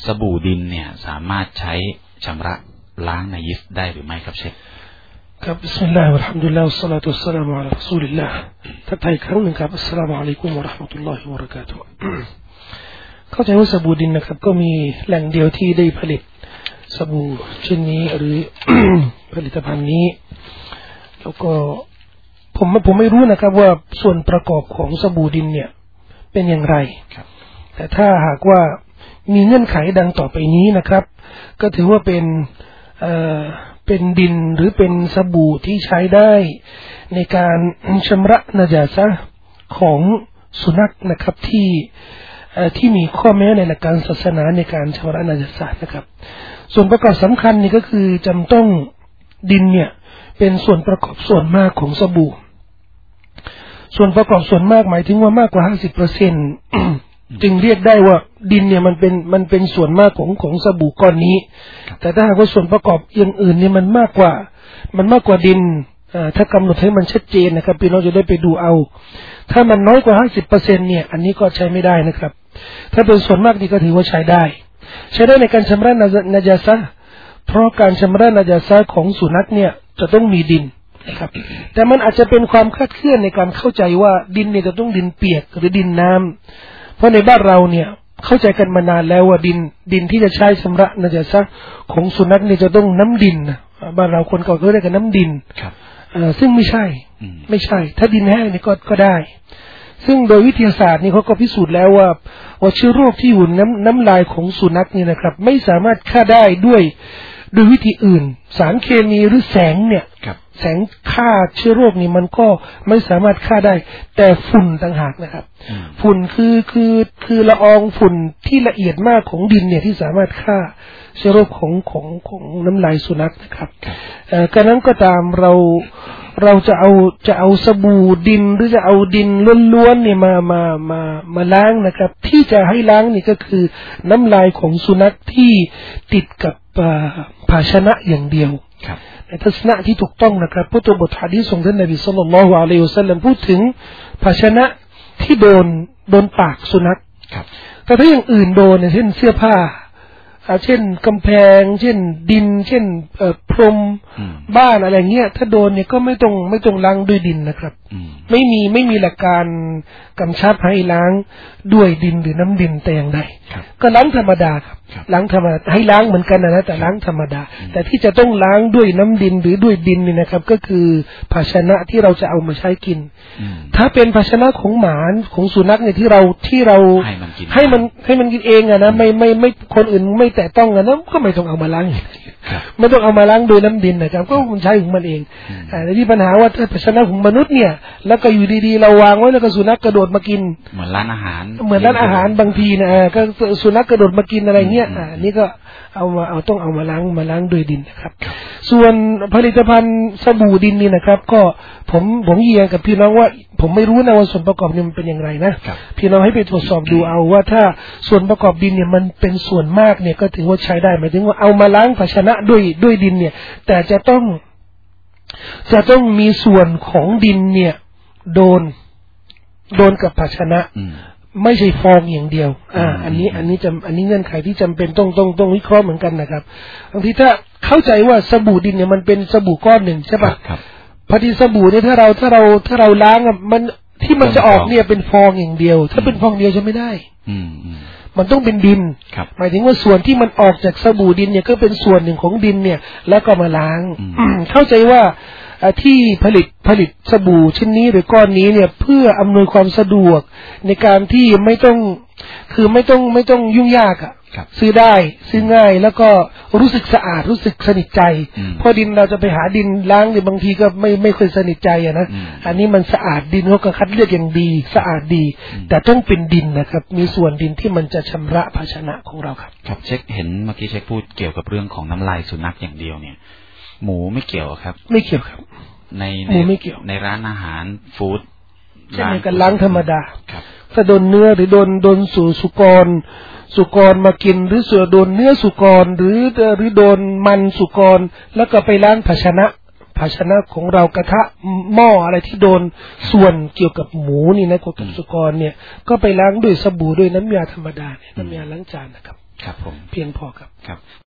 สบู่ดินเนี่ยสามารถใช้ชำระล้างนายิสได้หรือไม่ครับเชคครับบิสมิลลาฮิวะเราะห์มะตุลลอฮิวะศศอลาตุวัสสลามุอะลารอซูลิลลาห์ทักทายครั้งหนึ่งครับอัสสลามุอะลัยกุมวะเราะห์มะตุลลอฮิวะบะเราะกาตุฮ์เข้าใจว่าสบู่ดินนะครับก็มีแหล่งเดียวที่ได้ผลิตสบู่ชนิดนี้หรือ ผลิตภัณฑ์นี้แล้วก็ผมไม่รู้นะครับว่าส่วนประกอบของสบู่ดินเนี่ยเป็นอย่างไรแต่ถ้าหากว่ามีเงื่อนไขดังต่อไปนี้นะครับก็ถือว่าเป็นดินหรือเป็นสบู่ที่ใช้ได้ในการชำระนาจาซะห์ของสุนัขนะครับที่มีข้อแม้ในหลักการศาสนาในการชำระนาจาซะห์นะครับส่วนประกอบสำคัญนี่ก็คือจำต้องดินเนี่ยเป็นส่วนประกอบส่วนมากของสบู่ส่วนประกอบส่วนมากหมายถึงว่ามากกว่า 50% จึงเรียกได้ว่าดินเนี่ยมันเป็นส่วนมากของสบู่ก้อนนี้แต่ถ้าหากว่าส่วนประกอบอย่างอื่นเนี่ยมันมากกว่าดินถ้ากำหนดให้มันชัดเจนนะครับพี่น้องจะได้ไปดูเอาถ้ามันน้อยกว่า 50% เนี่ยอันนี้ก็ใช้ไม่ได้นะครับถ้าเป็นส่วนมากนี่ก็ถือว่าใช้ได้ในการชำระนาจาซะห์เพราะการชำระนาจาซะห์ของสุนัขเนี่ยจะต้องมีดินนะครับแต่มันอาจจะเป็นความคลาดเคลื่อนในการเข้าใจว่าดินเนี่ยจะต้องดินเปียกหรือดินน้ำเพราะในบ้านเราเนี่ยเข้าใจกันมานานแล้วว่าดินที่จะใช้ชำระนาจาซะห์ของสุนัขเนี่ยจะต้องน้ำดินบ้านเราคนก่อนก็เรียกกันน้ำดินซึ่งไม่ใช่ถ้าดินแห้งนี่ก็ได้ซึ่งโดยวิทยาศาสตร์นี่เขาก็พิสูจน์แล้วว่าเชื้อโรคที่อยู่น้ำลายของสุนัขนี่นะครับไม่สามารถฆ่าได้ด้วยวิธีอื่นสารเคมีหรือแสงเนี่ยแสงฆ่าเชื้อโรคนี่มันก็ไม่สามารถฆ่าได้แต่ฝุ่นต่างหากนะครับฝุ่นคือละอองฝุ่นที่ละเอียดมากของดินเนี่ยที่สามารถฆ่าเชื้อโรคของน้ำลายสุนัขนะครับกระนั้นก็ตามเราจะเอาสบู่ดินหรือจะเอาดินล้วนๆเนี่ยมาล้างนะครับที่จะให้ล้างนี่ก็คือน้ำลายของสุนัขที่ติดกับภาชนะอย่างเดียวในทัศนะที่ถูกต้องนะครับพุทธบทหะดีษของท่านนบีศ็อลลัลลอฮุอะลัยฮิวะซัลลัมพูดถึงภาชนะที่โดนปากสุนัขแต่ถ้าอย่างอื่นโดนเช่นเสื้อผ้าเช่นกำแพงเช่นดินเช่นพรมบ้านอะไรเงี้ยถ้าโดนเนี่ยก็ไม่ต้องล้างด้วยดินนะครับไม่มีหลักการกำชับให้ล้างด้วยดินหรือน้ำดินแต่อย่างใดก็ล้างธรรมดาครับล้างธรรมดาให้ล้างเหมือนกันนะแต่ล้างธรรมดาแต่ที่จะต้องล้างด้วยน้ำดินหรือด้วยดินนี่นะครับก็คือภาชนะที่เราจะเอามาใช้กินถ้าเป็นภาชนะของหมาของสุนัขเนี่ยที่เราให้มันกินเองอะนะไม่คนอื่นไม่แต่ต้องนะก็ไม่ต้องเอามาล้างไม่ต้องเอามาล้างโดยน้ำดินนะครับก็มันใช้ของมันเองแต่ที่ปัญหาว่าถ้าภาชนะของมนุษย์เนี่ยแล้วก็อยู่ดีๆเราวางไว้แล้วก็สุนัขกระโดดมากินเหมือนร้านอาหารบางทีนะก็สุนัขกระโดดมากินอะไรเงี้ยนี่ก็ต้องเอามาล้างด้วยดินนะครับส่วนผลิตภัณฑ์สบู่ดินนี่นะครับก็ผมยืนยันกับพี่น้องว่าผมไม่รู้นะว่าส่วนประกอบเนี่ยมันเป็นอย่างไรนะพี่น้องให้ไปตรวจสอบดูเอาว่าถ้าส่วนประกอบดินเนี่ยมันเป็นส่วนมากเนี่ยก็ถือว่าใช้ได้หมายถึงว่าเอามาล้างภาชนะด้วยดินเนี่ยแต่จะต้องมีส่วนของดินเนี่ยโดนกับภาชนะไม่ใช่ฟองอย่างเดียวอันนี้เงื่อนไขที่จำเป็นต้องวิเคราะห์เหมือนกันนะครับบางทีถ้าเข้าใจว่าสบู่ดินเนี่ยมันเป็นสบู่ก้อนหนึ่งใช่ปะพอดีสบู่เนี่ยถ้าเราล้างมันที่มันจะออกเนี่ยเป็นฟองอย่างเดียวถ้าเป็นฟองเดียวจะไม่ได้มันต้องเป็นดินหมายถึงว่าส่วนที่มันออกจากสบู่ดินเนี่ยก็เป็นส่วนหนึ่งของดินเนี่ยแล้วก็มาล้างเข้าใจว่าที่ผลิตสบู่ชิ้นนี้หรือก้อนนี้เนี่ยเพื่ออำนวยความสะดวกในการที่ไม่ต้องยุ่งยากซื้อได้ซื้อง่ายแล้วก็รู้สึกสะอาดรู้สึกสนิทใจเพราะดินเราจะไปหาดินล้างเนี่ยบางทีก็ไม่ค่อยสนิทใจนะอันนี้มันสะอาดดินเขาก็คัดเลือกอย่างดีสะอาดดีแต่ต้องเป็นดินนะครับมีส่วนดินที่มันจะชำระภาชนะของเราครับเช็คเห็นเมื่อกี้เช็คพูดเกี่ยวกับเรื่องของน้ำลายสุนัขอย่างเดียวเนี่ยหมูไม่เกี่ยวครับไม่เกี่ยวครับหมูไม่เกี่ยวในร้านอาหารฟู้ดร้านกันล้างธรรมดาถ้าโดนเนื้อหรือโดนสุกรมากินหรือโดนเนื้อสุกรหรือโดนมันสุกรแล้วก็ไปล้างภาชนะของเรากระทะหม้ออะไรที่โดนส่วนเกี่ยวกับหมูนี่นะกับสุกรเนี่ยก็ไปล้างด้วยสบู่ด้วยน้ำยาธรรมดาเนี่ยน้ำยาล้างจานนะครับครับผมเพียงพอครับ